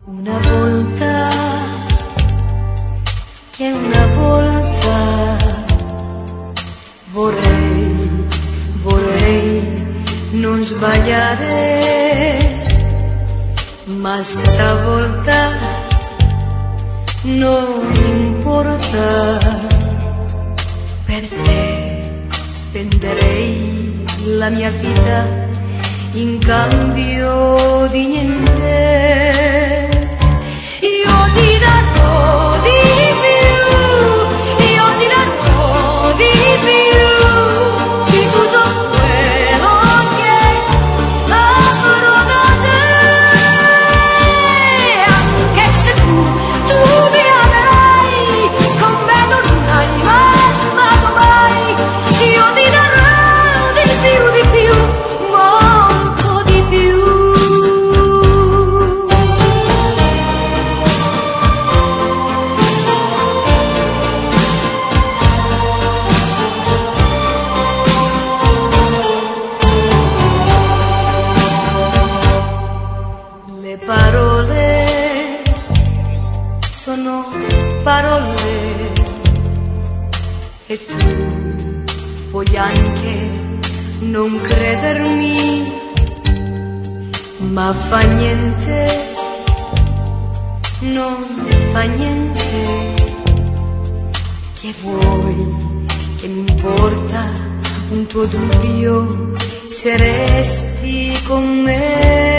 Una volta, che una volta vorrei non sbagliare, ma stavolta non importa, per te spenderei la mia vita in cambio di niente. Io ti darò di più, io ti darò di più, di tutto quello che avrò da te. Anche se tu mi amerai, con me non hai mai amato mai. Io ti darò di più, molto di più. Le parole sono parole e tu puoi anche non credermi, ma fa niente, non fa niente. Che vuoi, che mi importa un tuo dubbio se resti con me?